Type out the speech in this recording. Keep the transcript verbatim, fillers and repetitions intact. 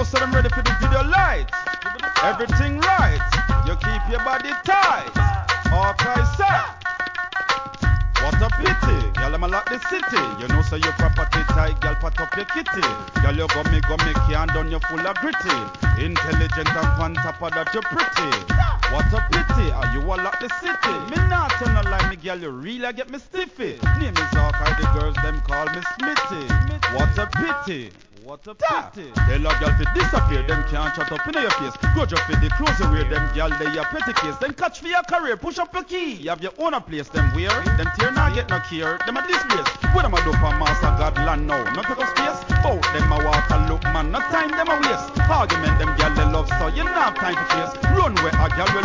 so I'm ready for the video light. Everything right. You keep your body tight. Okay, sir. What a pity, y'all am a lock the city. You know so your property tight, y'all pat up your kitty. Y'all you gummy gummy can't done you full of gritty. Intelligent and on top of that you pretty. What a pity, are you all lock the city? Me not tell no lie, me girl you really get me stiffy. Name is Hawkeye, the girls them call me Smitty. What a pity. What a pity. Tell a girl to disappear, them can't shut up in your face. Go just for the clothes you wear, them girl they a petty case. Then catch for your career, push up your key. You have your own a place, them wear. Them tear not get no care, them a disgrace. What them a do for master God land now? Not take up space. Bout them a walk and look man, no time them a waste. Argument them girl they love so you not have time to chase. Run where a girl will